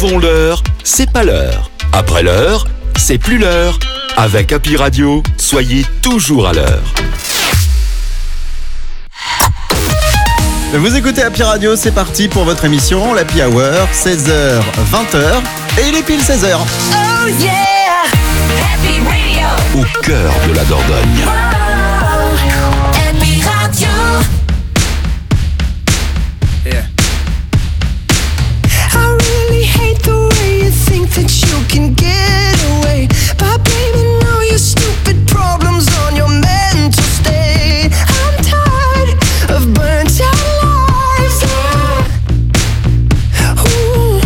Avant l'heure, c'est pas l'heure. Après l'heure, c'est plus l'heure. Avec Happy Radio, soyez toujours à l'heure. Vous écoutez Happy Radio, c'est parti pour votre émission, l'Happy Hour, 16h, 20h, et il est pile 16h. Oh yeah, Happy Radio. Au cœur de la Dordogne. Oh, Happy Radio. Yeah. I really hate the way you think that you can get away by blaming all your stupid problems on your mental state. I'm tired of burnt out lives. Ooh.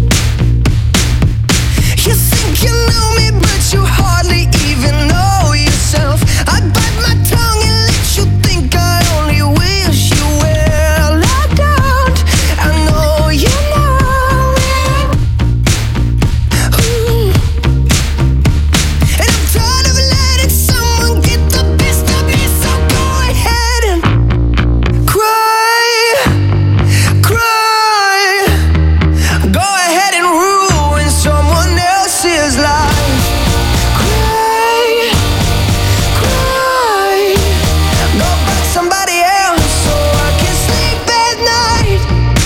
You think you know me, but you hardly even know yourself. I bite my tongue and let you think I only wish you well. I don't, I know you know it. Ooh. And I'm tired of letting someone get the best of me, so go ahead and cry, cry. Go ahead and ruin someone else's life. Cry, cry. Go fuck somebody else so I can sleep at night.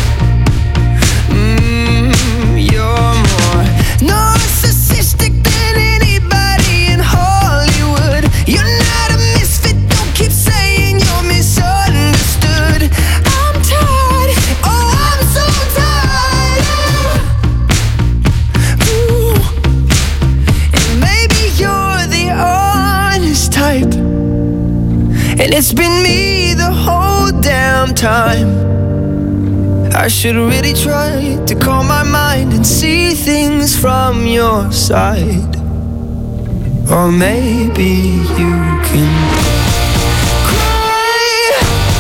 You're more narcissistic than anybody in Hollywood. You're not a misfit, don't keep saying you're misunderstood. I'm tired, oh I'm so tired. Ooh. And maybe you're the honest type, and it's been me the whole damn time. I should really try to calm my mind and see things from your side. Or maybe you can cry,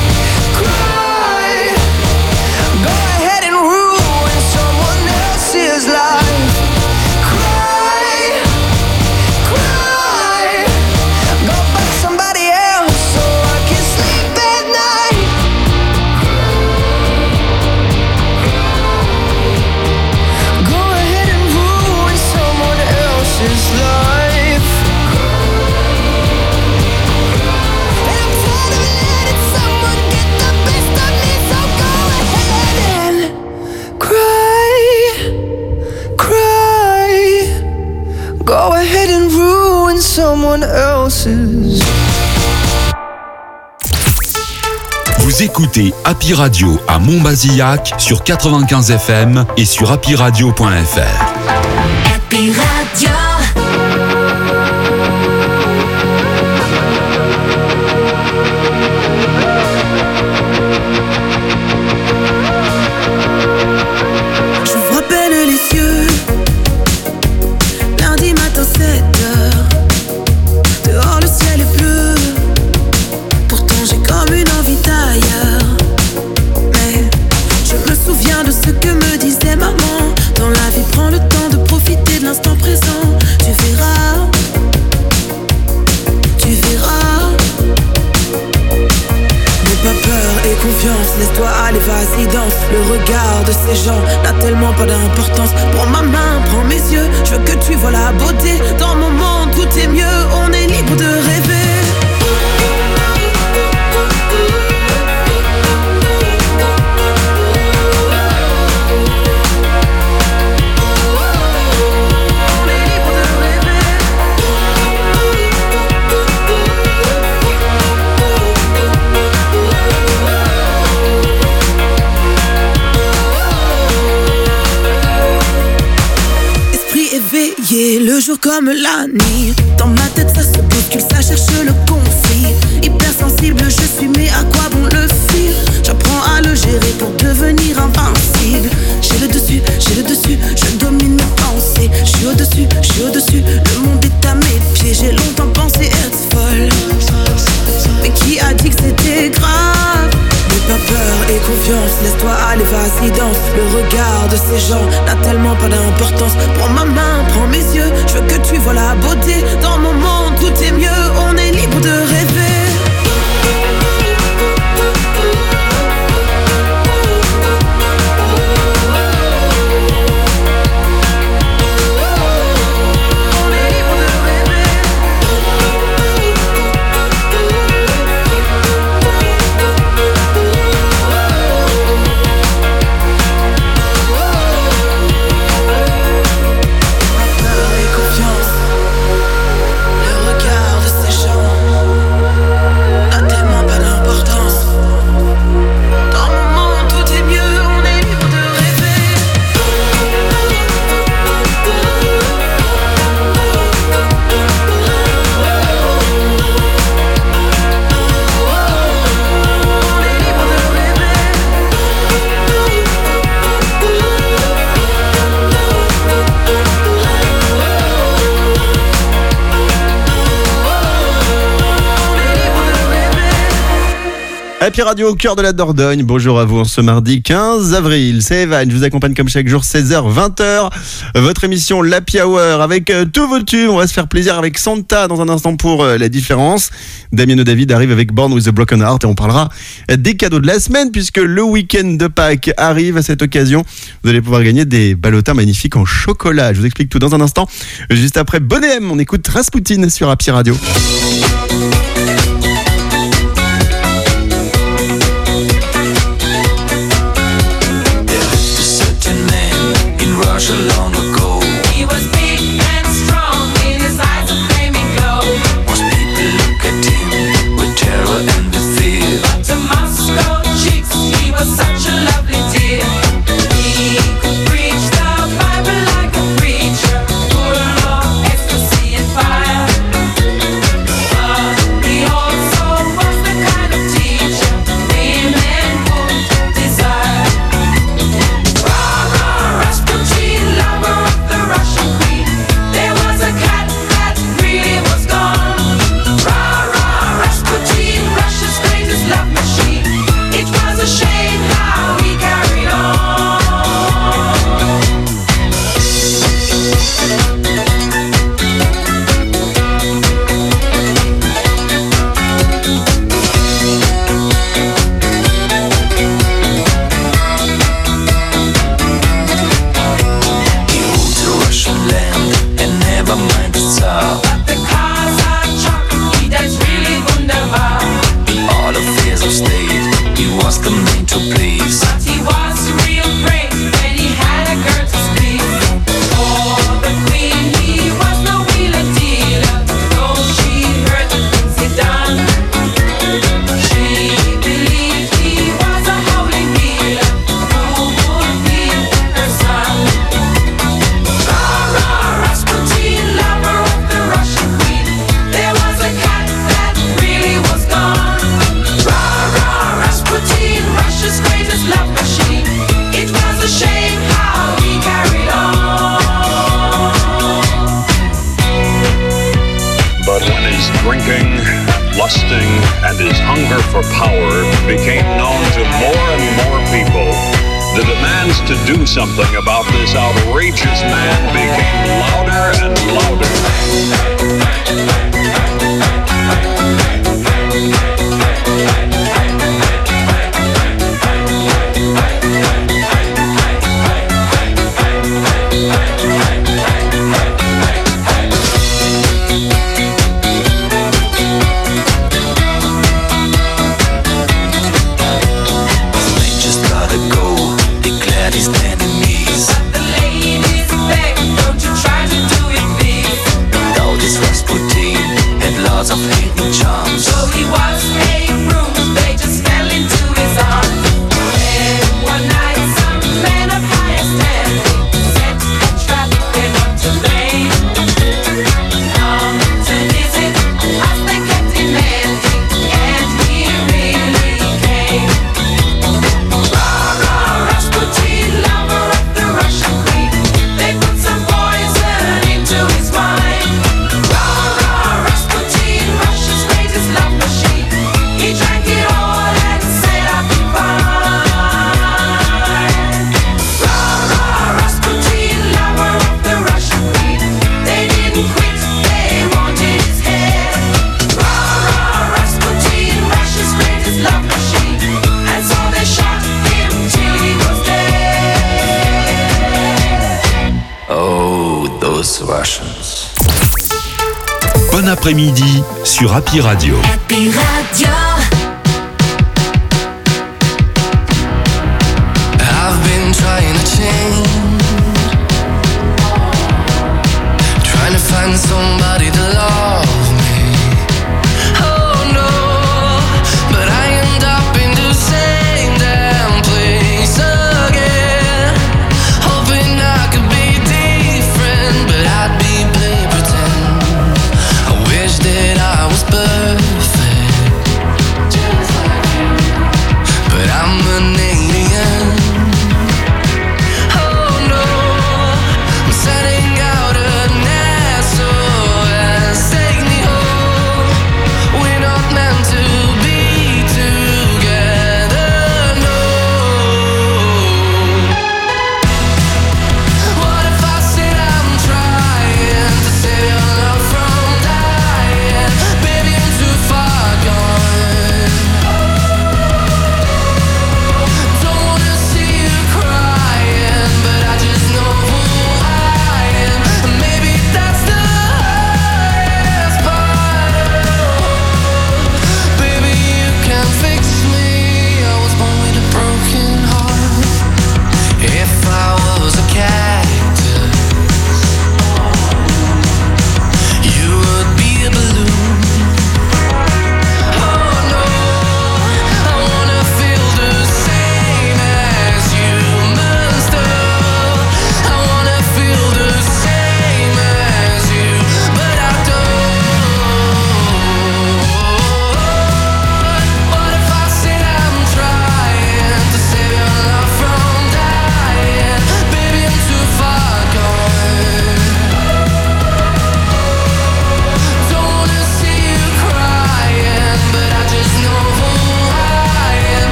cry. Go ahead and ruin someone else's life. Cry, cry. Go fuck somebody else so I can sleep at night. Go ahead and ruin someone else's life. And I'm tired of letting someone get the best of me, so go ahead and cry, cry. Go ahead and ruin someone else's. Vous écoutez Happy Radio à Montbazillac sur 95 FM et sur happyradio.fr. Happy Radio. J'ouvre à peine les yeux. Lundi matin 7h. Dehors le ciel est bleu. Pourtant j'ai comme une envie d'ailleurs. Mais je me souviens de ce que me disait maman. Dans la vie prends le temps de profiter de l'instant présent. Tu verras. Tu verras. N'aie pas peur et confiance, laisse-toi aller, vas-y danse. Le regard de ces gens n'a tellement pas d'importance. Prends ma main, prends mes yeux, je veux que tu vois la beauté. Dans mon monde tout est mieux, on est libre de rêver. On est libre de rêver. Esprit éveillé, le jour comme la nuit. Dans ma tête ça se bouscule, ça cherche le conflit. Hypersensible je suis, mais à quoi bon le fil? J'apprends à le gérer pour devenir invincible. J'ai le dessus, je domine mes pensées. Je suis au-dessus, le monde est à mes pieds. J'ai longtemps pensé être folle, mais qui a dit que c'était grave? N'aie pas peur et confiance, laisse-toi aller, vas-y danse. Le regard de ces gens n'a tellement pas d'importance. Prends ma main, prends mes yeux, je veux que tu vois la beauté. Dans mon monde tout est mieux, on est libre de rêver. Happy Radio au cœur de la Dordogne. Bonjour à vous en ce mardi 15 avril. C'est Evan, je vous accompagne comme chaque jour 16h, 20h. Votre émission l'Happy Hour avec tous vos tubes. On va se faire plaisir avec Santa dans un instant pour la différence. Damien David arrive avec Born with a Broken Heart et on parlera des cadeaux de la semaine puisque le week-end de Pâques arrive. À cette occasion, vous allez pouvoir gagner des ballotins magnifiques en chocolat. Je vous explique tout dans un instant. Juste après Bonnet M, on écoute Rasputin sur Happy Radio. Long ago, he was big and strong, in his eyes a flaming glow. Most people look at him with terror and with fear, but to Moscow chicks he was such a lovely dear. He could preach the Bible like a preacher, full of ecstasy and fire. But he also was the kind of teacher women would desire. Rasputin, lover of the Russian queen. There was a cat that really was gone. Rasputin, Russia's greatest love machine. It was a shame how he carried on. He ruled the Russian land and never mind the Tsar. But the cars are chocolate, he danced really wunderbar. In all affairs of state, he was the man to please. But he was real brave when he had a girl to squeeze. For the queen, he was no wheeler dealer. Though she heard the things he'd done, she believed he was a holy healer who would heal her son. Rasputin, lover of the Russian queen. There was a cat that really was gone. Rasputin, Russia's greatest love machine. It was a shame how he carried on. But when his drinking, lusting, and his hunger for power became known to more and more people, the demands to do something about this outrageous man became louder and louder. They just gotta go, declared his enemies. The ladies beg, don't you try to do it, please. Though this Rasputin had lots of hidden charms, So he was a bruise, they just fell into his arms. And one night some man of higher standing set a trap, they're not to blame. Come to visit us, they kept demanding, and he really came. Rasputin, lover of the Russian queen. They put some poison into his wine. Rasputin, Russia's greatest love machine. He drank it all and said I'll be fine. Rasputin, lover of the Russian queen. They didn't quit, they wanted his head. Rasputin, Russia's greatest love machine. And so they shot him till he was dead. oh, those Russians. Bon après-midi sur Happy Radio. Happy Radio. I've been trying to change, trying to find somebody to love me. Oh no, but I end up in the same damn place again. Hoping I could be different, but I'd be playing pretend. I wish that I was perfect.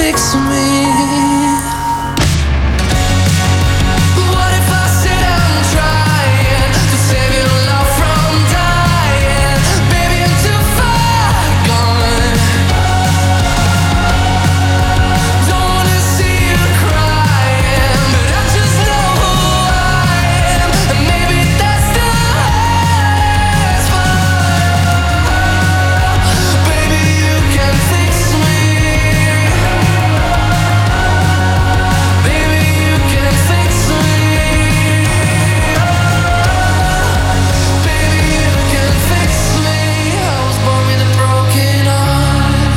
fix me? What if I sit and try to save your love from dying? Baby, I'm too far gone. Don't wanna see you crying, but I just know who I am, and maybe that's the hardest part. Baby, you can fix me. Baby, you can fix me. Baby, you can fix me. I was born with a broken heart.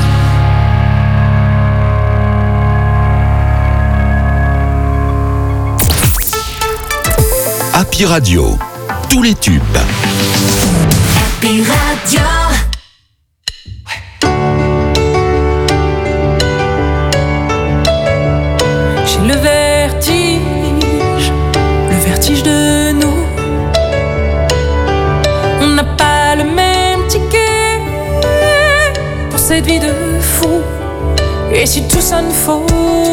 Happy Radio, tous les tubes. Happy Radio. J'ai le vertige de nous. On n'a pas le même ticket pour cette vie de fou. Et si tout sonne faux,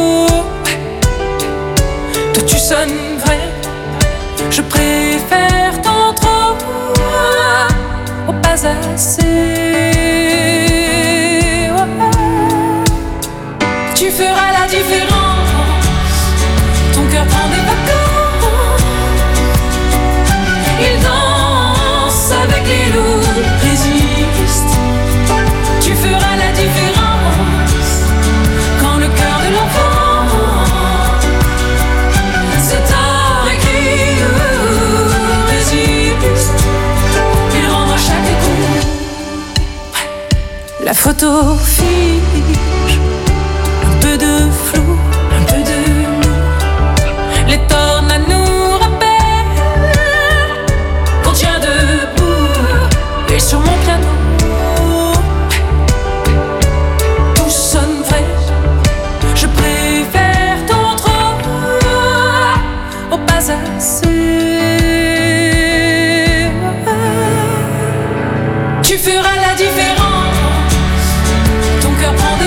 toi tu sonnes vrai. Je préfère tant trop au pas assez. Tu feras la différence. Ton cœur prend des vacances. Il danse avec les loups, résiste. Tu feras la différence quand le cœur de l'enfant c'est tard et qui résiste. Il rendra chaque coup. La photo fige. Un peu de flou, un peu de nous. Les tornades nous rappellent qu'on tient debout. Et sur mon piano, tout sonne vrai. Je préfère tant trop au pas assez. Tu feras la différence. Ton cœur prend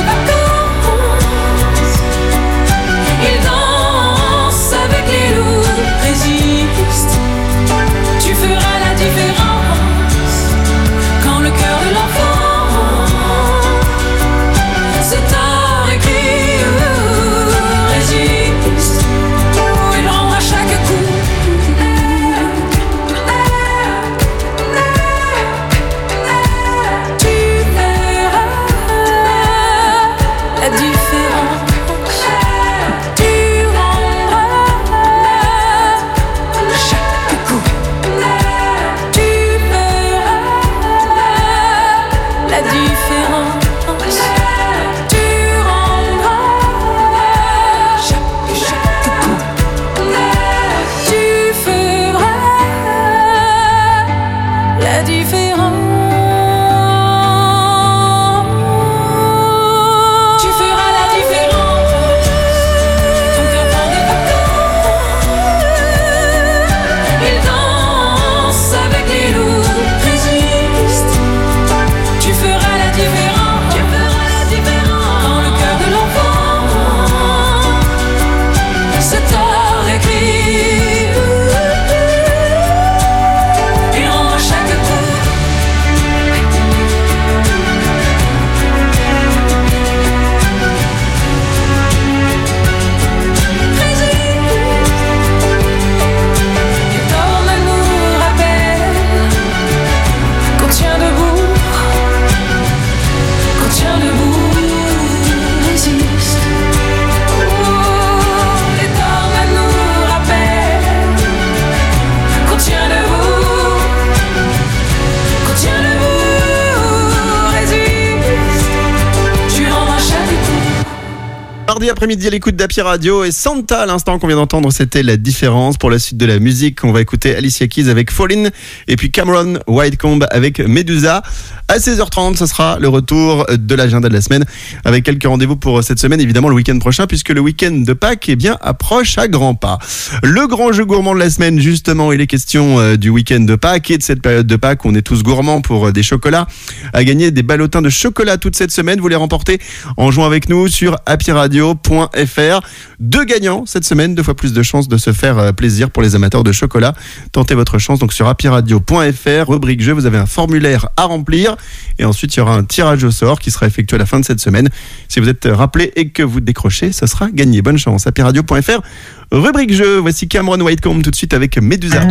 mardi après-midi à l'écoute d'Happy Radio et Santa à l'instant qu'on vient d'entendre, c'était La Différence. Pour la suite de la musique, on va écouter Alicia Keys avec Fallin' et puis Cameron Whitecomb avec Medusa. À 16h30, ce sera le retour de l'agenda de la semaine avec quelques rendez-vous pour cette semaine, évidemment le week-end prochain puisque le week-end de Pâques approche à grands pas. Le grand jeu gourmand de la semaine, justement, il est question du week-end de Pâques et de cette période de Pâques où on est tous gourmands pour des chocolats. À gagner des ballotins de chocolat toute cette semaine, vous les remportez en jouant avec nous sur happyradio.fr. 2 gagnants cette semaine, 2 fois plus de chances de se faire plaisir pour les amateurs de chocolat. Tentez votre chance donc sur happyradio.fr, rubrique jeu, vous avez un formulaire à remplir et ensuite il y aura un tirage au sort qui sera effectué à la fin de cette semaine. Si vous êtes rappelé et que vous décrochez, ça sera gagné. Bonne chance. happyradio.fr, rubrique jeu. Voici Cameron Whitecomb tout de suite avec Medusa.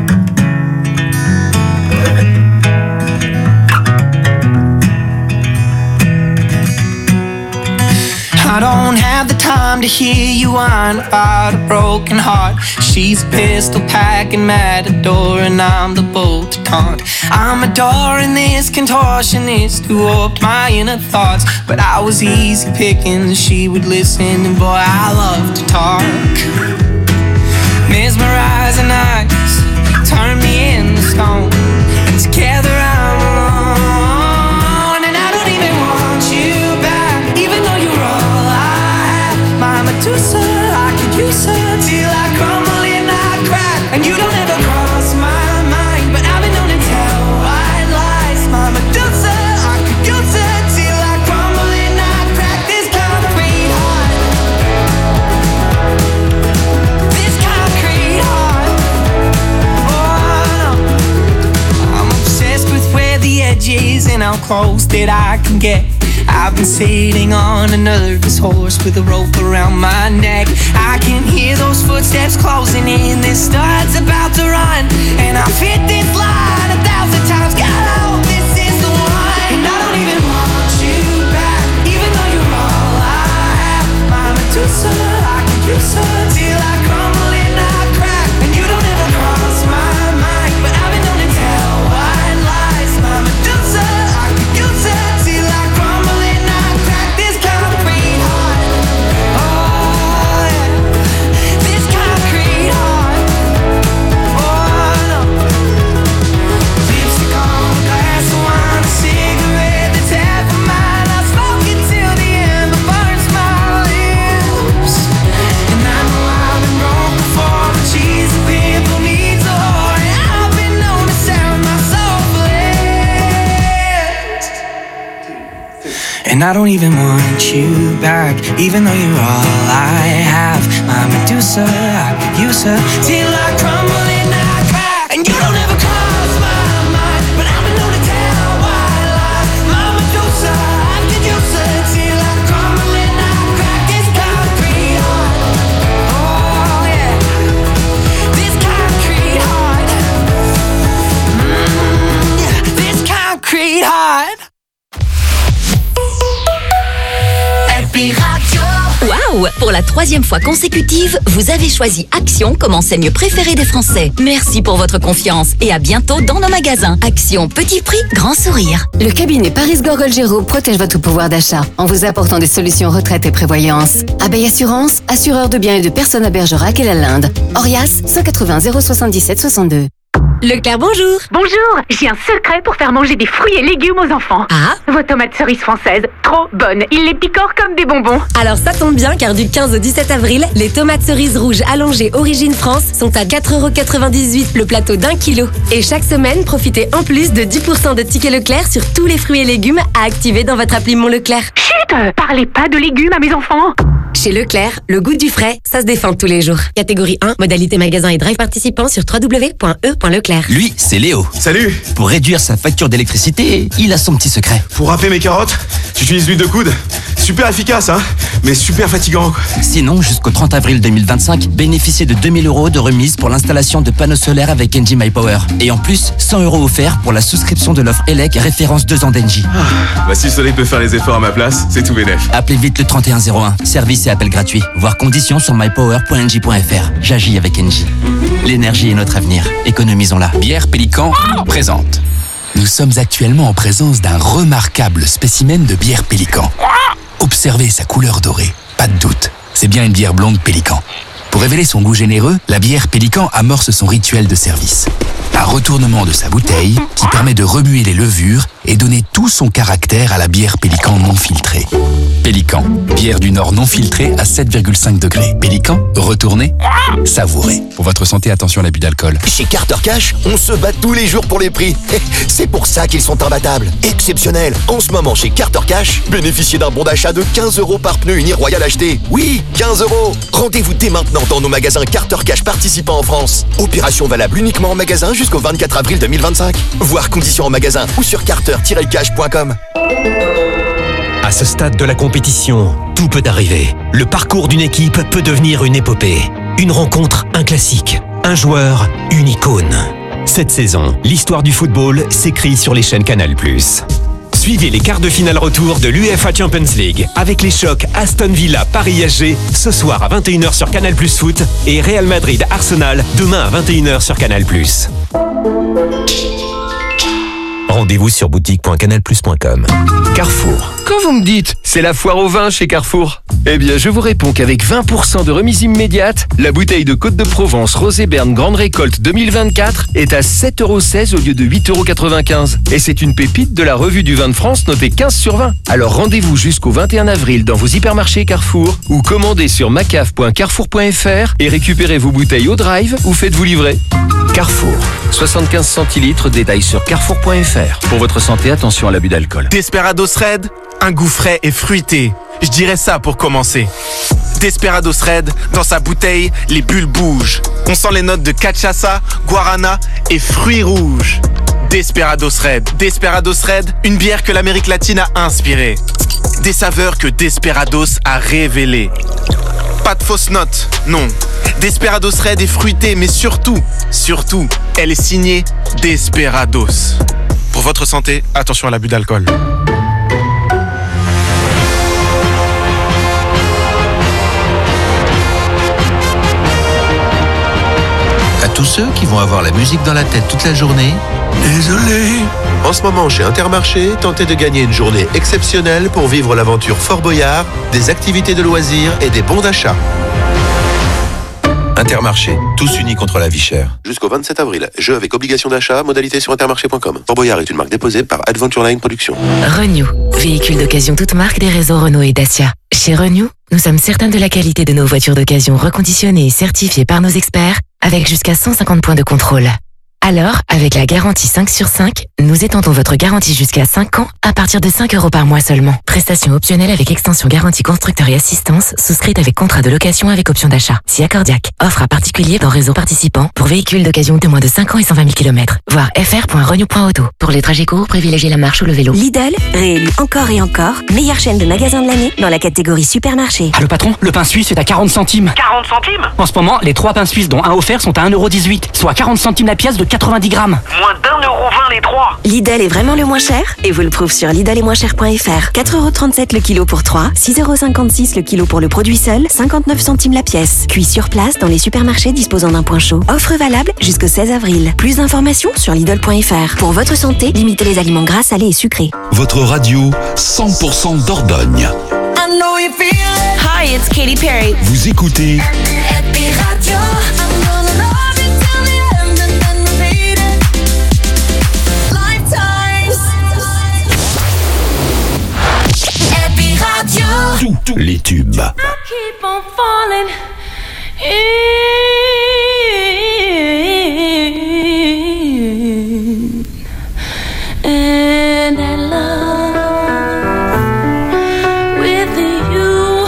I don't have the time to hear you whine about a broken heart. She's a pistol packing matador and I'm the bull to taunt. I'm adoring this contortionist who warped my inner thoughts, but I was easy picking, she would listen and boy I love to talk. Mesmerizing eyes, turn me into stone, and together I'm alone, and I don't even want you back, even though you're all I have. My Medusa, I could use her till I crumble and I crack, and you don't ever cross my mind, but I've been known to tell white lies. My Medusa, I could use her till I crumble and I crack. This concrete heart, this concrete heart. Oh no, I'm obsessed with where the edge is and how close that I can get. I've been sailing on a nervous horse with a rope around my neck. I can hear those footsteps closing in, this star's about to run, and I've hit this line 1,000 times. God, I hope this is the one, and I don't even want you back, even though you're all I have. My Medusa, I could use her till I crumble and I crack, and you don't ever cross my mind, but I've been known to tell white lies. My Medusa, I could use her till I crumble and I crack. This concrete heart, oh yeah, this concrete heart, oh no. Lipstick on a glass of wine, a cigarette that's half of mine. I smoke it till the ember burns my lips, and I know I've been wrong before, but she's a pimple needs a whore, and I've been known to sound my soul flipped. And I don't even want you back, even though you're all I have. My Medusa, I could use her till I crumble and I crack, and you don't ever cross my mind, but I've been known to tell white lies. My Medusa, I could use her till I crumble and I crack. This concrete heart, oh yeah, this concrete heart, yeah, this concrete heart. Happy Radio. Waouh! Pour la 3e fois consécutive, vous avez choisi Action comme enseigne préférée des Français. Merci pour votre confiance et à bientôt dans nos magasins. Action, petit prix, grand sourire. Le cabinet Paris Gorgol-Géraud protège votre pouvoir d'achat en vous apportant des solutions retraite et prévoyance. Abeille Assurance, assureur de biens et de personnes à Bergerac et la Linde. Orias, 180 077 62. Leclerc, bonjour. Bonjour, j'ai un secret pour faire manger des fruits et légumes aux enfants. Ah? Vos tomates cerises françaises, trop bonnes. Ils les picorent comme des bonbons. Alors ça tombe bien car du 15 au 17 avril, les tomates cerises rouges allongées Origine France sont à 4,98€ le plateau d'1 kilo. Et chaque semaine, profitez en plus de 10% de tickets Leclerc sur tous les fruits et légumes à activer dans votre appli Mon Leclerc. Chut, parlez pas de légumes à mes enfants. Chez Leclerc, le goût du frais, ça se défend tous les jours. Catégorie 1, modalité magasin et drive participant sur www.e.leclerc. Lui, c'est Léo. Salut. Pour réduire sa facture d'électricité, il a son petit secret. Pour râper mes carottes, j'utilise l'huile de coude. Super efficace, hein, mais super fatigant, quoi. Sinon, jusqu'au 30 avril 2025, bénéficiez de 2 000 € de remise pour l'installation de panneaux solaires avec Engie My Power. Et en plus, 100 € offerts pour la souscription de l'offre ELEC référence 2 ans d'Engie. Bah si le soleil peut faire les efforts à ma place, c'est tout bénef. Appelez vite le 3101. Service et appel gratuit. Voir conditions sur mypower.engie.fr. J'agis avec Engie. L'énergie est notre avenir. Économisons-la. Bière Pélican présente. Nous sommes actuellement en présence d'un remarquable spécimen de bière Pélican. Observez sa couleur dorée, Pas de doute, c'est bien une bière blonde Pélican. Pour révéler son goût généreux, la bière Pélican amorce son rituel de service. Un retournement de sa bouteille qui permet de remuer les levures et donner tout son caractère à la bière Pélican non filtrée. Pélican, bière du Nord non filtrée à 7,5 degrés. Pélican, retournez, savourez. Pour votre santé, attention à l'abus d'alcool. Chez Carter Cash, on se bat tous les jours pour les prix. C'est pour ça qu'ils sont imbattables. Exceptionnels. En ce moment, chez Carter Cash, bénéficiez d'un bon d'achat de 15 € par pneu uni Royal acheté. Oui, 15 €. Rendez-vous dès maintenant dans nos magasins Carter Cash participants en France. Opération valable uniquement en magasin jusqu'au 24 avril 2025. Voir conditions en magasin ou sur carter-cash.com. À ce stade de la compétition, tout peut arriver. Le parcours d'une équipe peut devenir une épopée. Une rencontre, un classique. Un joueur, une icône. Cette saison, l'histoire du football s'écrit sur les chaînes Canal+. Suivez les quarts de finale retour de l'UEFA Champions League avec les chocs Aston Villa Paris-SG ce soir à 21h sur Canal+ Foot et Real Madrid Arsenal demain à 21h sur Canal+. Rendez-vous sur boutique.canalplus.com. Carrefour. Quand vous me dites « c'est la foire au vin chez Carrefour », eh bien je vous réponds qu'avec 20% de remise immédiate, la bouteille de Côte de Provence Rosé Berne Grande Récolte 2024 est à 7,16 € au lieu de 8,95 €. Et c'est une pépite de la revue du vin de France notée 15 sur 20. Alors rendez-vous jusqu'au 21 avril dans vos hypermarchés Carrefour ou commandez sur macaf.carrefour.fr et récupérez vos bouteilles au drive ou faites-vous livrer. Carrefour. 75 centilitres, détails sur carrefour.fr. Pour votre santé, attention à l'abus d'alcool. Desperados Red, un goût frais et fruité. Je dirais ça pour commencer. Desperados Red, dans sa bouteille, les bulles bougent. On sent les notes de cachaça, guarana et fruits rouges. Desperados Red, une bière que l'Amérique latine a inspirée. Des saveurs que Desperados a révélées. Pas de fausses notes, non. Desperados Red est fruitée, mais surtout, elle est signée Desperados. Pour votre santé, attention à l'abus d'alcool. À tous ceux qui vont avoir la musique dans la tête toute la journée, désolé. En ce moment, chez Intermarché, tentez de gagner une journée exceptionnelle pour vivre l'aventure Fort Boyard, des activités de loisirs et des bons d'achat. Intermarché, tous unis contre la vie chère. Jusqu'au 27 avril, jeu avec obligation d'achat, modalité sur intermarché.com. Fort Boyard est une marque déposée par Adventure Line Productions. Renew, véhicule d'occasion toute marque des réseaux Renault et Dacia. Chez Renew, nous sommes certains de la qualité de nos voitures d'occasion reconditionnées et certifiées par nos experts, avec jusqu'à 150 points de contrôle. Alors, avec la garantie 5 sur 5, nous étendons votre garantie jusqu'à 5 ans à partir de 5 € par mois seulement. Prestation optionnelle avec extension garantie constructeur et assistance, souscrite avec contrat de location avec option d'achat. Si accordiaque. Offre à particulier dans réseau participant pour véhicules d'occasion de moins de 5 ans et 120 000 km. Voir fr.renew.auto. Pour les trajets courts, privilégiez la marche ou le vélo. Lidl, réélu encore et encore, meilleure chaîne de magasins de l'année dans la catégorie supermarché. Allô patron, le pain suisse est à 40 centimes. 40 centimes? En ce moment, les 3 pains suisses dont un offert sont à 1,18 €, soit 40 centimes la pièce de 90 grammes. Moins d'1,20 € les 3. Lidl est vraiment le moins cher et vous le prouve sur lidl-et-moins-cher.fr. 4,37 € le kilo pour 3, 6,56 € le kilo pour le produit seul, 59 centimes la pièce. Cuit sur place dans les supermarchés disposant d'un point chaud. Offre valable jusqu'au 16 avril. Plus d'informations sur lidl.fr. Pour votre santé, limitez les aliments gras, salés et sucrés. Votre radio 100% Dordogne. Hi, it's Katy Perry. Vous écoutez Happy Radio. I'm gonna love you till the end and then repeat it. Lifetimes. Happy Radio. tous les tubes. Keep on falling in. And I love with you.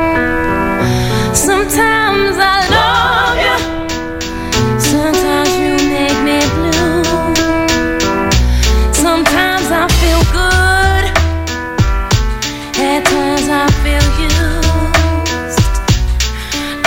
Sometimes I love you. Sometimes you make me blue. Sometimes I feel good. At times I feel used.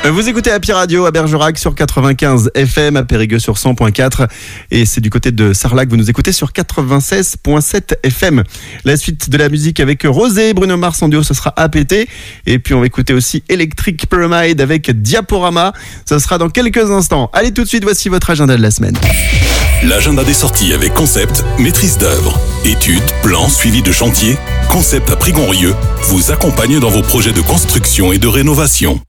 Vous écoutez Happy Radio à Bergerac sur 95 FM, à Périgueux sur 100.4 et c'est du côté de Sarlac, vous nous écoutez sur 96.7 FM. La suite de la musique avec Rosé, Bruno Mars en duo, ce sera APT et puis on va écouter aussi Electric Pyramid avec Diaporama, ça sera dans quelques instants. Allez tout de suite, voici votre agenda de la semaine. L'agenda des sorties avec Concept, maîtrise d'œuvre, études, plans, suivi de chantier. Concept à Prigonrieux vous accompagne dans vos projets de construction et de rénovation.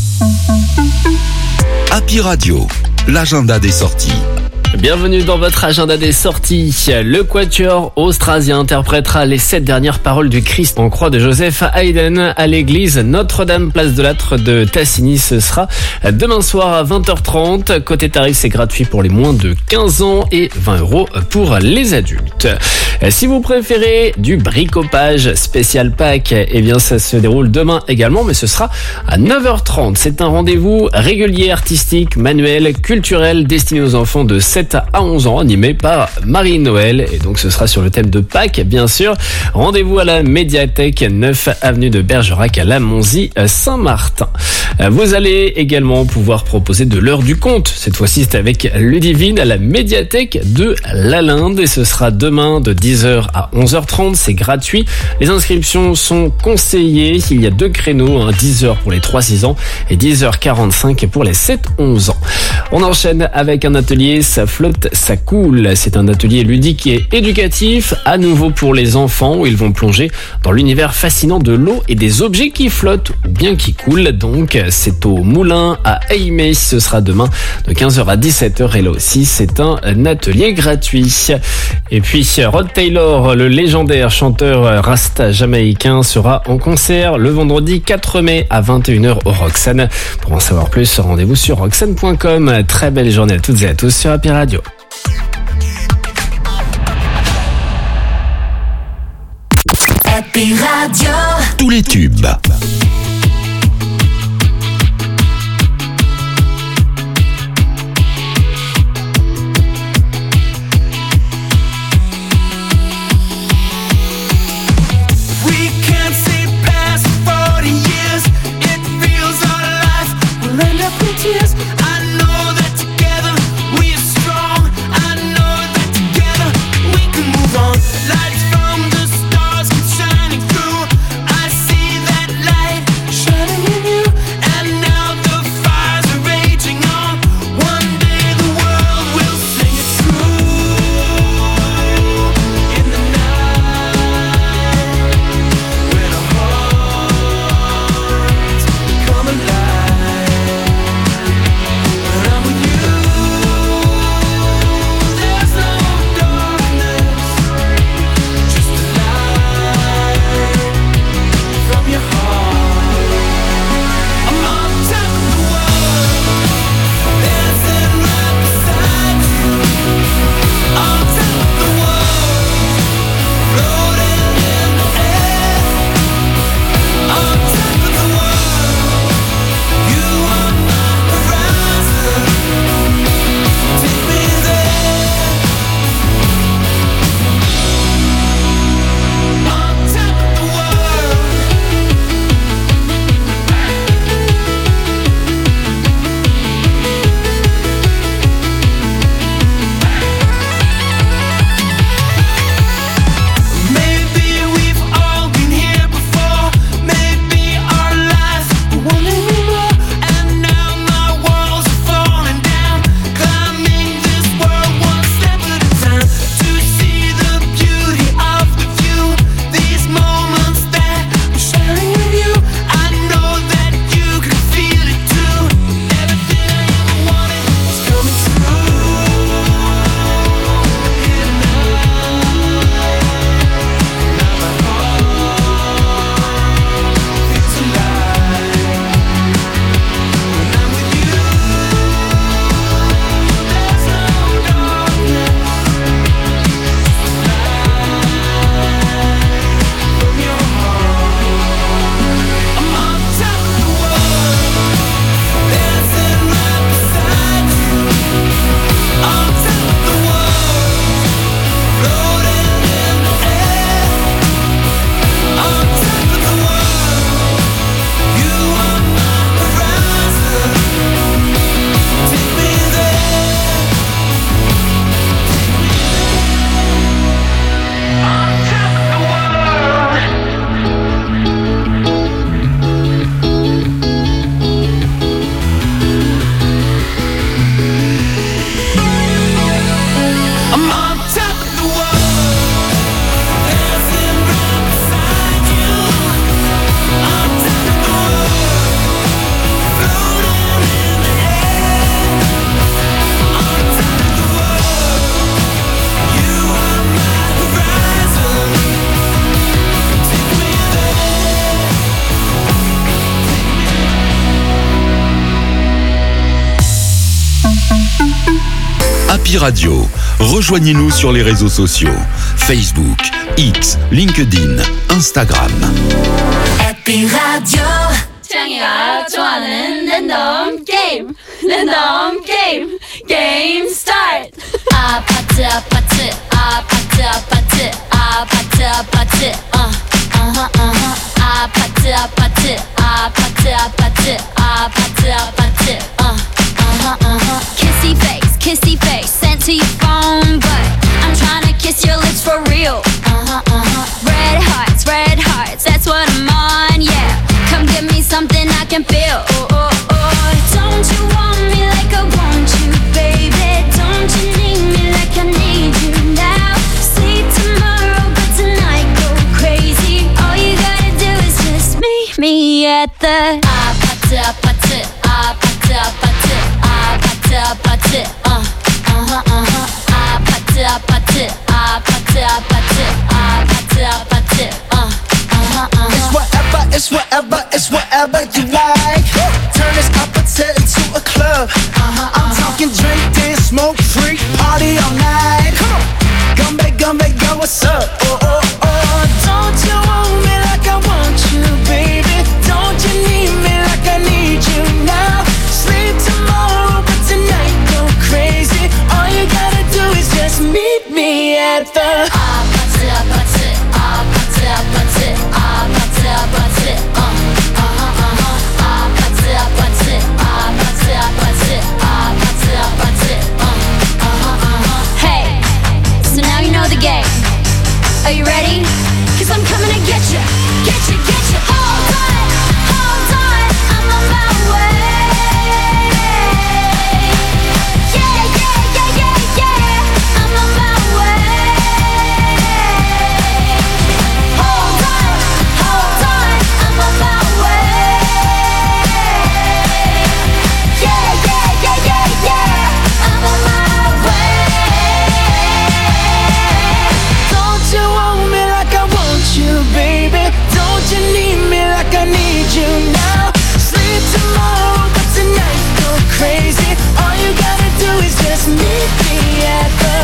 Happy Radio, l'agenda des sorties. Bienvenue dans votre agenda des sorties. Le Quatuor austrasien interprétera les 7 dernières paroles du Christ en croix de Joseph Haydn à l'église Notre-Dame, place de l'Âtre de Tassigny. Ce sera demain soir à 20h30. Côté tarif, c'est gratuit pour les moins de 15 ans et 20 € pour les adultes. Si vous préférez du bricopage spécial Pâques, eh bien ça se déroule demain également, mais ce sera à 9h30. C'est un rendez-vous régulier, artistique, manuel, culturel, destiné aux enfants de 7 à 11 ans, animé par Marie-Noël. Et donc ce sera sur le thème de Pâques, bien sûr. Rendez-vous à la médiathèque 9 avenue de Bergerac à La Monzie, Saint-Martin. Vous allez également pouvoir proposer de l'heure du conte. Cette fois-ci, c'est avec Ludivine à la médiathèque de Lalinde et ce sera demain de 10h à 11h30. C'est gratuit. Les inscriptions sont conseillées. Il y a 2 créneaux, 10h pour les 3-6 ans et 10h45 pour les 7-11 ans. On enchaîne avec un atelier Ça flotte, ça coule. C'est un atelier ludique et éducatif, à nouveau pour les enfants, où ils vont plonger dans l'univers fascinant de l'eau et des objets qui flottent ou bien qui coulent. Donc, c'est au Moulin à Aimé. Ce sera demain de 15h à 17h. Et là aussi, c'est un atelier gratuit. Et puis, Rod Taylor, le légendaire chanteur rasta jamaïcain, sera en concert le vendredi 4 mai à 21h au Roxane. Pour en savoir plus, rendez-vous sur roxane.com. Très belle journée à toutes et à tous sur Happy Radio. Happy Radio. Tous les tubes. Lights from the stars keep shining through. I see that light Happy Radio. Rejoignez-nous sur les réseaux sociaux. Facebook, X, LinkedIn, Instagram. Happy Radio. 창이가 좋아하는 랜덤 게임. 랜덤 게임. 게임 스타트. 아파트 아파트 아파트 아파트 아파트 아파트 아파트 아파트 아파트 아파트 아파트 아파트 kissy face sent to your phone, but I'm trying to kiss your lips for real. Red hearts, that's what I'm on, yeah. Come give me something I can feel. Don't you want me like I want you, baby? Don't you need me like I need you now? Sleep tomorrow, but tonight go crazy. All you gotta do is just meet me at the 아파트 아파트 아파트 아파트 아파트 아파트 아파트 아파트 아파트 아파트 아파트 It's whatever you like. Turn this apache into a club. I'm talking drink, dance, smoke, freak, party all night. Come back, yo, what's up? Don't you want me like I want you, baby? Don't you need me like I need you now? Sleep tomorrow, but tonight go crazy. All you gotta do is just meet me at the 아파트 아파트 아파트 아파트 아파트 아파트 아파트 아파트 아파트 아파트 아파트. Hey, so now you know the game. Are you ready? 'Cause I'm coming to get you, get you, get you. Hold on, I'm on my way. Yeah, I'm on my way. Hold on, I'm on my way. Yeah, I'm on my way. Don't you want me like I want you, baby? Don't you need me like I need you now? Sleep tomorrow, but tonight go crazy. All you gotta do is just meet me at the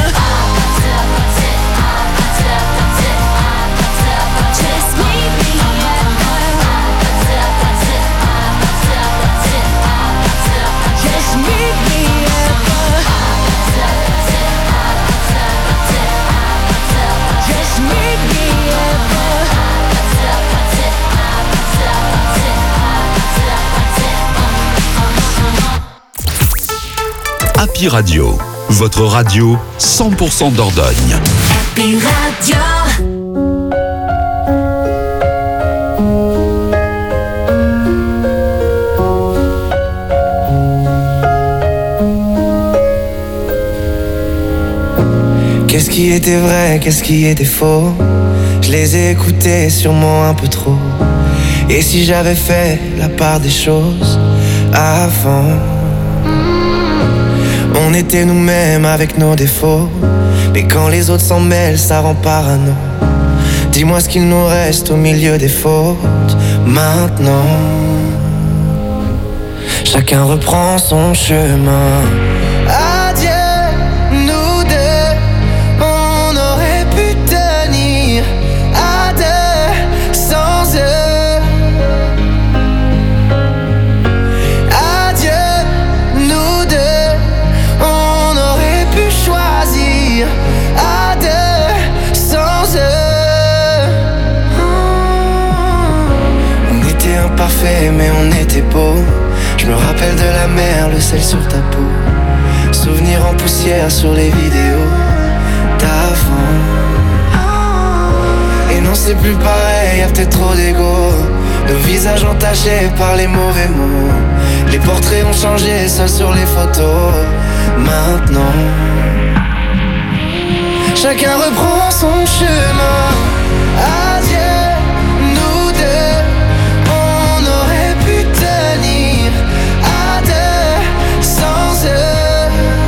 just meet me at just meet me at just meet me Happy Radio, votre radio 100% Dordogne. Happy Radio. Qu'est-ce qui était vrai, qu'est-ce qui était faux? Je les ai écoutés sûrement un peu trop. Et si j'avais fait la part des choses avant? On était nous-mêmes avec nos défauts. Mais quand les autres s'en mêlent, ça rend parano. Dis-moi ce qu'il nous reste au milieu des fautes maintenant. Chacun reprend son chemin. Adieu, nous deux. On aurait pu tenir à deux sans eux. Adieu, nous deux. On aurait pu choisir à deux sans eux. On était imparfaits mais on était beaux. Je me rappelle de la mer, le sel sur ta peau. Souvenirs en poussière sur les vidéos d'avant. Et non c'est plus pareil, y'a peut-être trop d'ego. Nos visages entachés par les mauvais mots. Les portraits ont changé, seuls sur les photos. Maintenant chacun reprend son chemin. Adieu, nous deux. On aurait pu tenir à deux sans eux.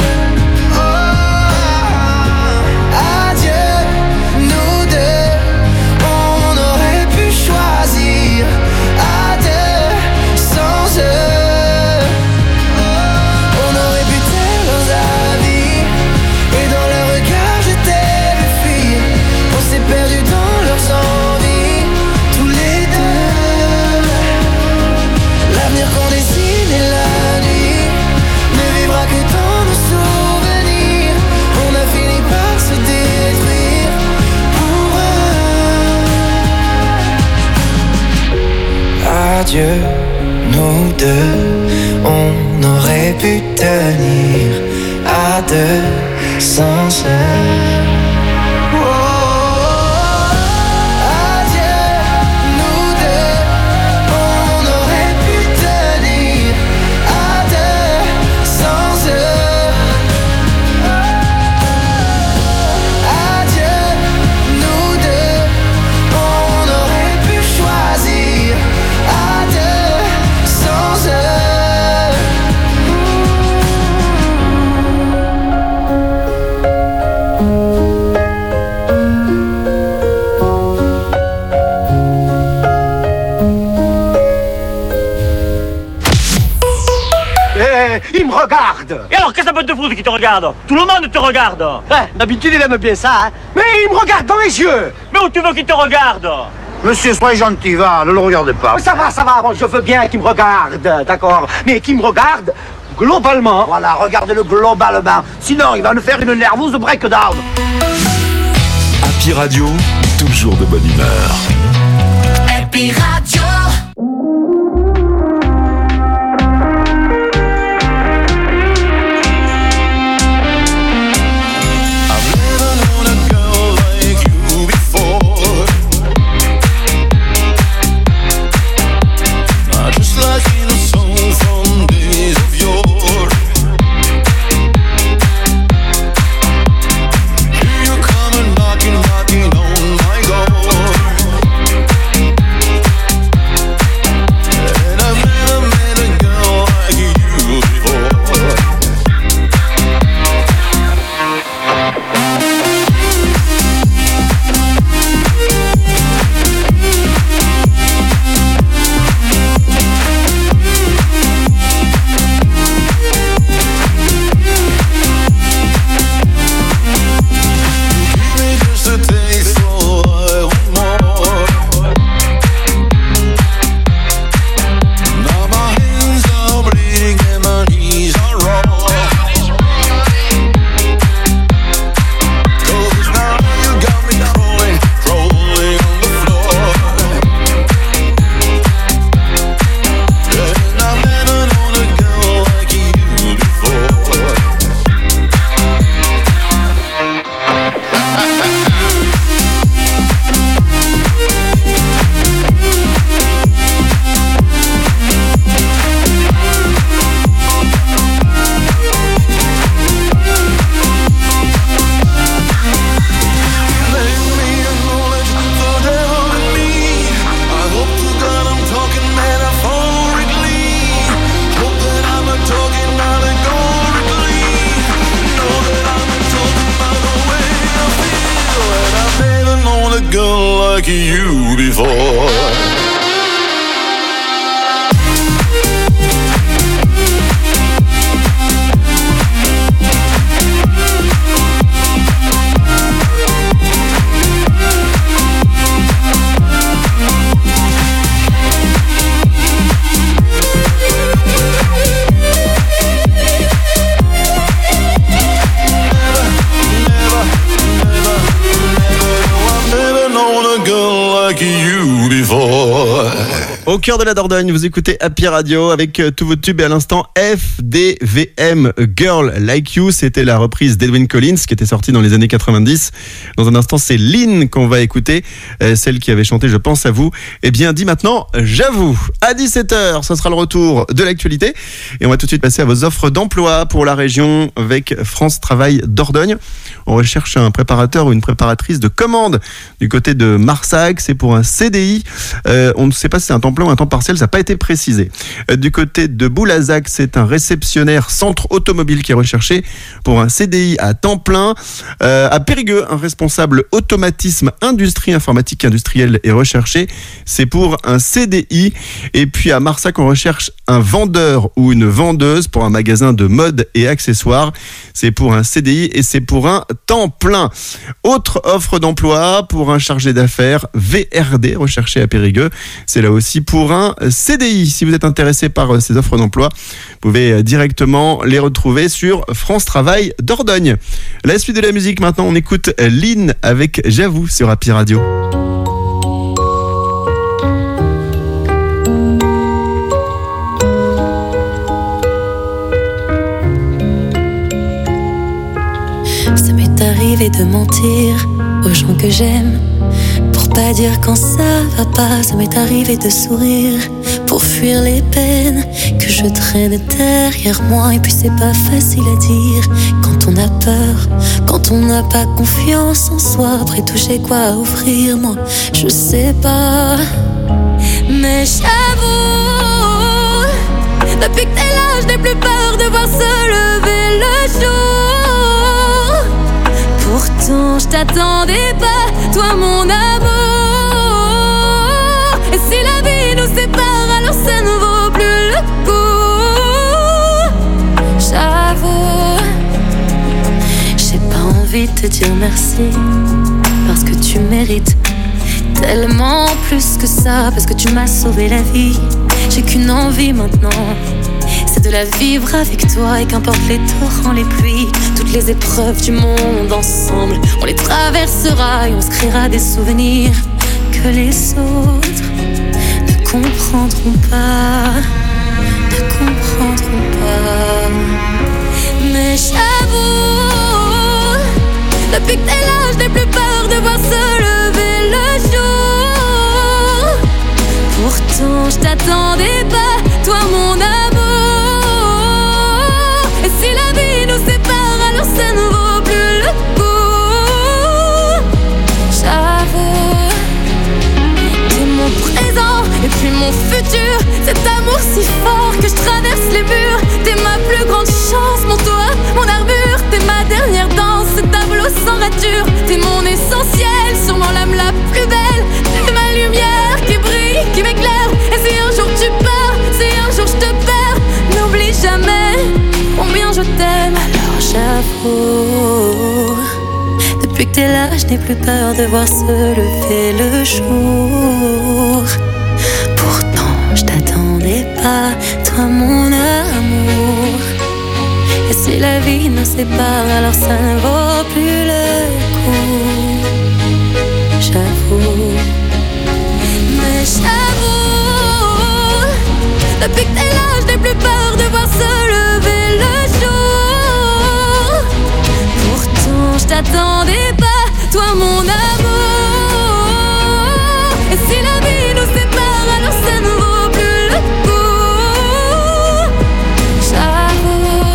Adieu, nous deux. On aurait pu choisir à deux sans eux. On aurait pu taire leurs avis. Dieu, nous deux, on aurait pu tenir à deux sans se. Il me regarde. Et alors, qu'est-ce que ça peut te foutre qui te regarde? Tout le monde te regarde. D'habitude, il aime bien ça, hein. Mais il me regarde dans les yeux. Mais où tu veux qu'il te regarde? Monsieur, soyez gentil, va, ne le regardez pas. Mais ça va, bon, je veux bien qu'il me regarde, d'accord. Mais qu'il me regarde globalement. Voilà, regardez-le globalement. Sinon, il va nous faire une nerveuse breakdown. Happy Radio, toujours de bonne humeur. Happy Radio. Like you before. Au cœur de la Dordogne, vous écoutez Happy Radio avec tous vos tubes et à l'instant FDVM Girl Like You. C'était la reprise d'Edwyn Collins qui était sortie dans les années 90. Dans un instant, c'est Lynn qu'on va écouter, celle qui avait chanté Je pense à vous. Eh bien, dit maintenant, j'avoue. À 17h, ce sera le retour de l'actualité. Et on va tout de suite passer à vos offres d'emploi pour la région avec France Travail Dordogne. On recherche un préparateur ou une préparatrice de commande du côté de Marsac. C'est pour un CDI. On ne sait pas si c'est un temps plein ou un temps partiel, ça n'a pas été précisé. Du côté de Boulazac, c'est un réceptionnaire centre automobile qui est recherché pour un CDI à temps plein. À Périgueux, un responsable automatisme industrie informatique industrielle est recherché. C'est pour un CDI. Et puis à Marsac, on recherche un vendeur ou une vendeuse pour un magasin de mode et accessoires. C'est pour un CDI et c'est pour un temps plein. Autre offre d'emploi pour un chargé d'affaires VRD recherché à Périgueux. C'est là aussi pour un CDI. Si vous êtes intéressé par ces offres d'emploi, vous pouvez directement les retrouver sur France Travail Dordogne. La suite de la musique maintenant, on écoute Lynn avec J'avoue sur Happy Radio. arrivé de mentir aux gens que j'aime. Pour pas dire quand ça va pas, ça m'est arrivé de sourire. Pour fuir les peines que je traîne derrière moi. Et puis c'est pas facile à dire quand on a peur, quand on n'a pas confiance en soi. Après tout j'ai quoi à offrir, moi je sais pas. Mais j'avoue, depuis que t'es là je n'ai plus peur de voir se lever le jour. Pourtant je t'attendais pas, toi mon amour. Et si la vie nous sépare, alors ça ne vaut plus le coup. J'avoue, j'ai pas envie de te dire merci, parce que tu mérites tellement plus que ça, parce que tu m'as sauvé la vie. J'ai qu'une envie maintenant, c'est de la vivre avec toi. Et qu'importe les torrents, les pluies, toutes les épreuves du monde ensemble, on les traversera et on se créera des souvenirs que les autres ne comprendront pas, ne comprendront pas. Mais j'avoue, depuis que t'es là je n'ai plus peur de voir se lever le jour. Pourtant je t'attendais pas, toi mon amour. Et si la vie nous sépare, alors ça ne vaut plus le coup. J'avoue, t'es mon présent et puis mon futur. Cet amour si fort que je traverse les murs. T'es ma plus grande chance, mon toit, mon armure. T'es ma dernière danse, ce tableau sans rature. T'es mon essentiel, sûrement l'âme la plus belle. T'es ma lumière qui brille, qui m'éclaire. Et si un jour tu pars, si un jour je te perds, n'oublie jamais combien je t'aime. Alors j'avoue, depuis que t'es là je n'ai plus peur de voir se lever le jour. Pourtant je t'attendais pas, toi mon amour. Et si la vie nous sépare, alors ça ne vaut plus le coup. J'avoue, mais j'avoue, depuis que t'es là je n'ai plus peur de voir se lever le jour. Pourtant je t'attendais pas, toi mon amour. Et si la vie nous sépare, alors ça ne vaut plus le coup. J'avoue.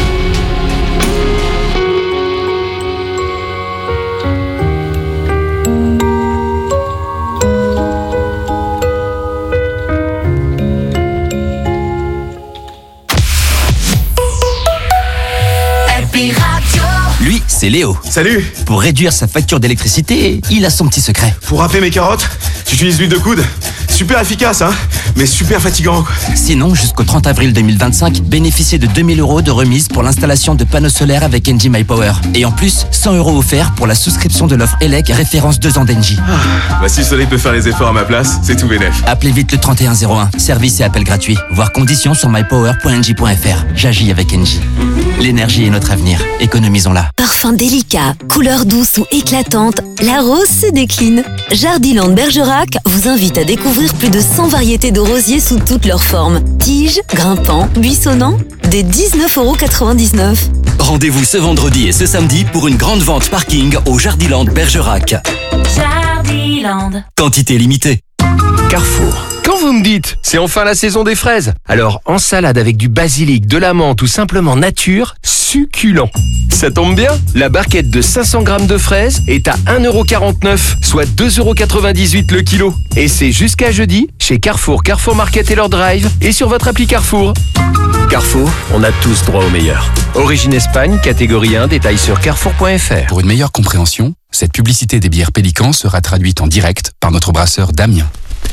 Lui, c'est Léo. Salut. Pour réduire sa facture d'électricité, il a son petit secret. Pour râper mes carottes, j'utilise l'huile de coude. Super efficace, hein, mais super fatigant, quoi. Sinon, jusqu'au 30 avril 2025, bénéficiez de 2000 € de remise pour l'installation de panneaux solaires avec Engie My Power. Et en plus, 100 € offerts pour la souscription de l'offre ELEC référence 2 ans d'Engie. Bah si le soleil peut faire les efforts à ma place, c'est tout bénef. Appelez vite le 3101, service et appel gratuit. Voir conditions sur mypower.engie.fr. J'agis avec Engie. L'énergie est notre avenir, économisons-la. Parfum délicat, couleur douce ou éclatante, la rose se décline. Jardiland Bergerac vous invite à découvrir plus de 100 variétés de rosiers sous toutes leurs formes. Tiges, grimpants, buissonnants, des 19,99 €. Rendez-vous ce vendredi et ce samedi pour une grande vente parking au Jardiland Bergerac. Jardiland. Quantité limitée. Carrefour. Quand vous me dites, c'est enfin la saison des fraises, alors en salade avec du basilic, de la menthe ou simplement nature, succulent. Ça tombe bien, la barquette de 500 grammes de fraises est à 1,49 €, soit 2,98 € le kilo. Et c'est jusqu'à jeudi chez Carrefour, Carrefour Market et leur drive et sur votre appli Carrefour. Carrefour, on a tous droit au meilleur. Origine Espagne, catégorie 1, détail sur carrefour.fr. Pour une meilleure compréhension, cette publicité des bières Pélican sera traduite en direct par notre brasseur Damien.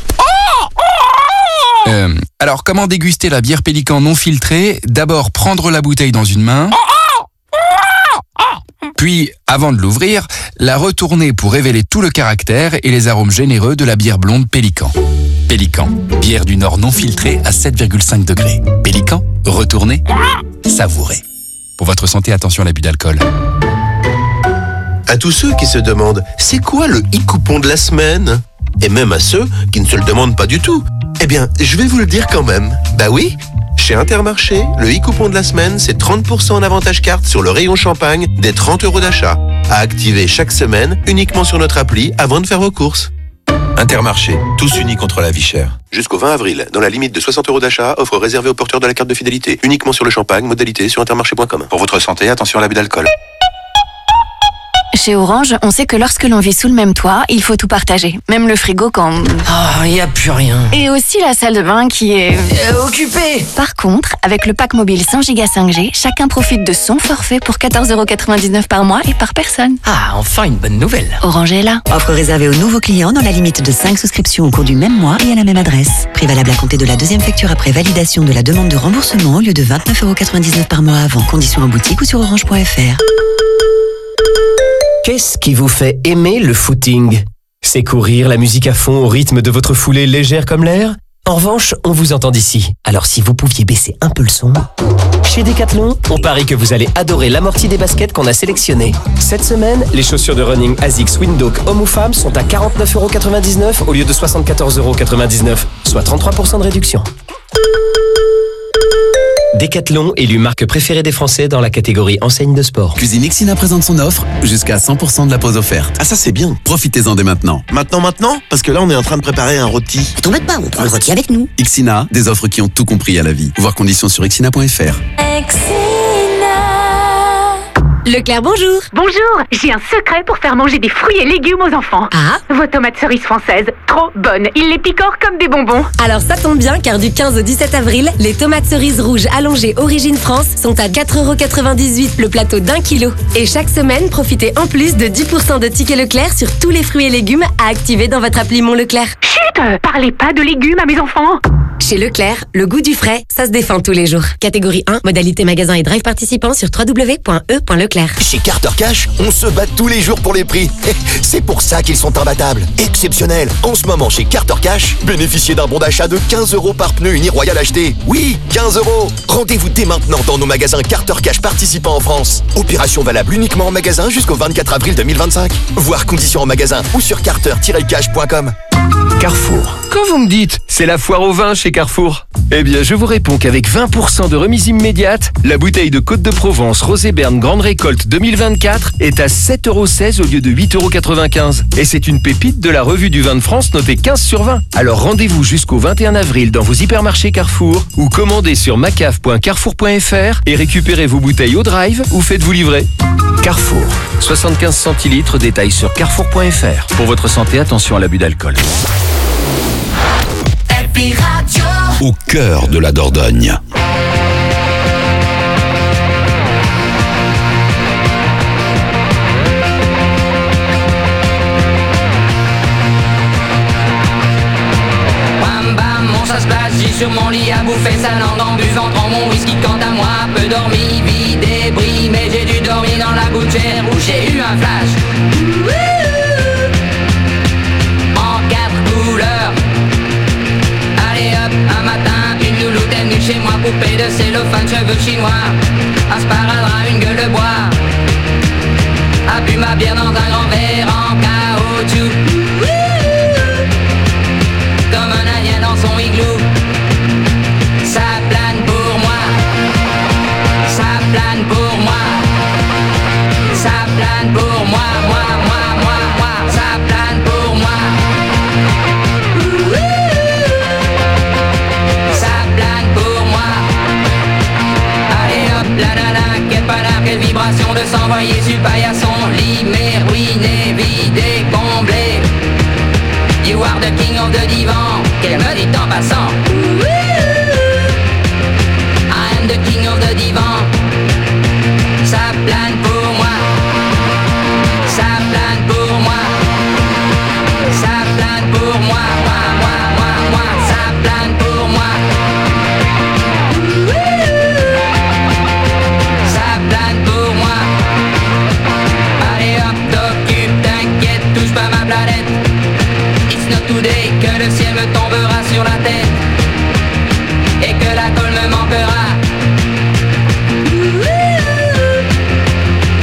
Alors, comment déguster la bière Pélican non filtrée? D'abord, prendre la bouteille dans une main, puis, avant de l'ouvrir, la retourner pour révéler tout le caractère et les arômes généreux de la bière blonde Pélican. Pélican, bière du Nord non filtrée à 7,5 degrés. Pélican, retournez, savourez. Pour votre santé, attention à l'abus d'alcool. À tous ceux qui se demandent, c'est quoi le e-coupon de la semaine? Et même à ceux qui ne se le demandent pas du tout. Eh bien, je vais vous le dire quand même. Bah oui, chez Intermarché, le e-coupon de la semaine, c'est 30% en avantage carte sur le rayon champagne des 30 € d'achat. à activer chaque semaine uniquement sur notre appli avant de faire vos courses. Intermarché, tous unis contre la vie chère. Jusqu'au 20 avril, dans la limite de 60 € d'achat, offre réservée aux porteurs de la carte de fidélité. Uniquement sur le champagne, modalité sur intermarché.com. Pour votre santé, attention à l'abus d'alcool. Chez Orange, on sait que lorsque l'on vit sous le même toit, il faut tout partager. Même le frigo quand... il n'y a plus rien. Et aussi la salle de bain qui est... occupée. Par contre, avec le pack mobile 100 Go 5G, chacun profite de son forfait pour 14,99 € par mois et par personne. Ah, enfin une bonne nouvelle. Orange est là. Offre réservée aux nouveaux clients dans la limite de 5 souscriptions au cours du même mois et à la même adresse. Prix valable à compter de la deuxième facture après validation de la demande de remboursement au lieu de 29,99 € par mois avant. Conditions en boutique ou sur orange.fr. Qu'est-ce qui vous fait aimer le footing? C'est courir la musique à fond au rythme de votre foulée légère comme l'air? En revanche, on vous entend d'ici. Alors si vous pouviez baisser un peu le son... Chez Decathlon, on parie que vous allez adorer l'amorti des baskets qu'on a sélectionné. Cette semaine, les chaussures de running ASICS Windhoek hommes ou femmes sont à 49,99 € au lieu de 74,99 €, soit 33% de réduction. Decathlon, élu marque préférée des Français dans la catégorie enseigne de sport. Cuisine Ixina présente son offre, jusqu'à 100% de la pause offerte. Ah ça c'est bien. Profitez-en dès maintenant. Maintenant Parce que là on est en train de préparer un rôti. T'embête pas, on prend le rôti avec nous. Ixina, des offres qui ont tout compris à la vie. Voir conditions sur ixina.fr. Leclerc, bonjour. Bonjour, j'ai un secret pour faire manger des fruits et légumes aux enfants. Ah? Vos tomates cerises françaises, trop bonnes. Ils les picorent comme des bonbons. Alors ça tombe bien car du 15 au 17 avril, les tomates cerises rouges allongées Origine France sont à 4,98 € le plateau d'1 kilo. Et chaque semaine, profitez en plus de 10% de tickets Leclerc sur tous les fruits et légumes à activer dans votre appli Mon Leclerc. Chut, parlez pas de légumes à mes enfants. Chez Leclerc, le goût du frais, ça se défend tous les jours. Catégorie 1, modalité magasin et drive participant sur www.e.leclerc. Chez Carter Cash, on se bat tous les jours pour les prix. C'est pour ça qu'ils sont imbattables. Exceptionnels. En ce moment, chez Carter Cash, bénéficiez d'un bon d'achat de 15 € par pneu Uniroyal acheté. Oui, 15 €. Rendez-vous dès maintenant dans nos magasins Carter Cash participants en France. Opération valable uniquement en magasin jusqu'au 24 avril 2025. Voir conditions en magasin ou sur carter-cash.com. Carrefour. Quand vous me dites c'est la foire au vin chez Carrefour, eh bien je vous réponds qu'avec 20% de remise immédiate, la bouteille de Côte de Provence Rosé Berne Grande Récolte 2024 est à 7,16 € au lieu de 8,95 €. Et c'est une pépite de la revue du vin de France notée 15 sur 20. Alors rendez-vous jusqu'au 21 avril dans vos hypermarchés Carrefour ou commandez sur macaf.carrefour.fr et récupérez vos bouteilles au drive ou faites-vous livrer. Carrefour, 75 centilitres, détail sur carrefour.fr. Pour votre santé, attention à l'abus d'alcool. Au cœur de la Dordogne. Bam bam, mon chasse place, j'ai sur mon lit à bouffer sa langue en buvant, prends mon whisky quant à moi, peu dormi, vide et bris, mais j'ai dû dormir dans la gouttière où j'ai eu un flash. En 4 couleurs. Allez hop, un matin, une louloute est venue chez moi, poupée de cellophane, cheveux chinois, un sparadrap, une gueule de bois, a bu ma bière dans un grand verre en caoutchouc, comme un indien dans son igloo. Ça plane pour moi, ça plane pour moi, ça plane pour moi, moi, ça plane pour moi. Quelle vibration de s'envoyer sur paillasson, limé, ruiné, vidé, comblé. You are the king of the divan, qu'elle me dit en passant. I am the king of the divan. Ça plane pour moi, ça plane pour moi, ça plane pour moi, moi, ça plane pour moi. Today, que le ciel me tombera sur la tête et que la colle me manquera.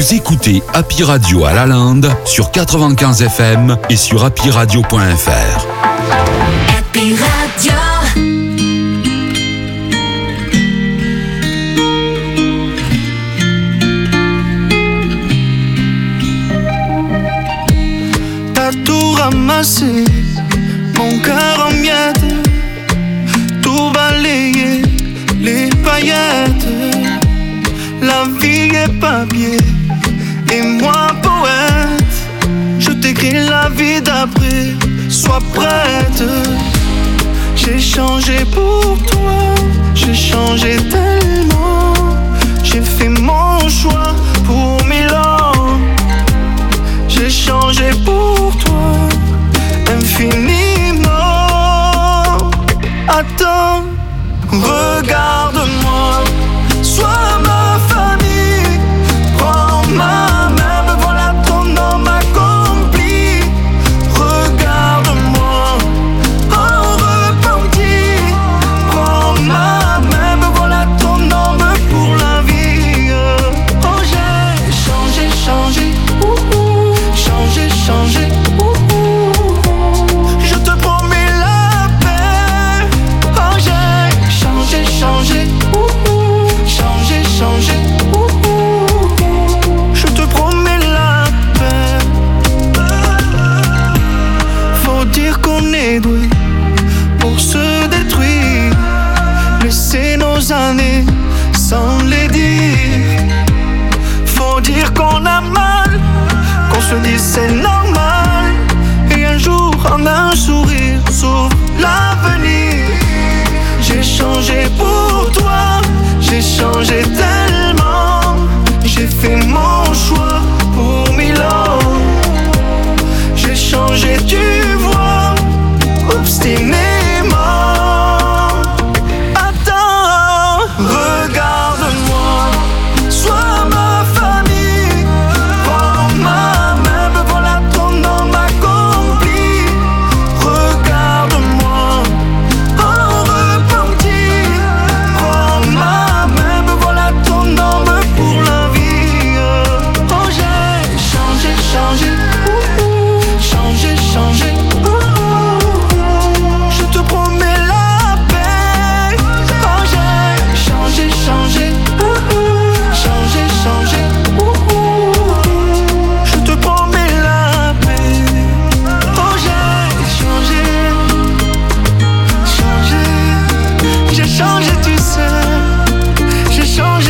Vous écoutez Happy Radio à Lalande sur 95 FM et sur happyradio.fr. Happy Radio. T'as tout ramassé, mon cœur en miettes, tout balayé, les paillettes. La vie est papier et moi poète. Je t'écris la vie d'après, sois prête. J'ai changé pour toi, j'ai changé tellement. J'ai fait mon choix pour 1000 ans. J'ai changé pour toi, infiniment. Attends, regarde-moi, sois ma famille. Prends ma main, me voilà ton homme accompli. Regarde-moi, en repenti. Prends ma main, me voilà ton homme pour la vie. Oh, j'ai changé, changé, changé, changé. Je te promets la paix. Oh, j'ai changé, changé, changé, changé. Je te promets la paix. Faut dire qu'on est doué pour se détruire, laisser nos années sans les dire. Faut dire qu'on a mal, qu'on se dit c'est normal. Et un jour en un sourire s'ouvre l'avenir. J'ai changé pour toi, j'ai changé tellement.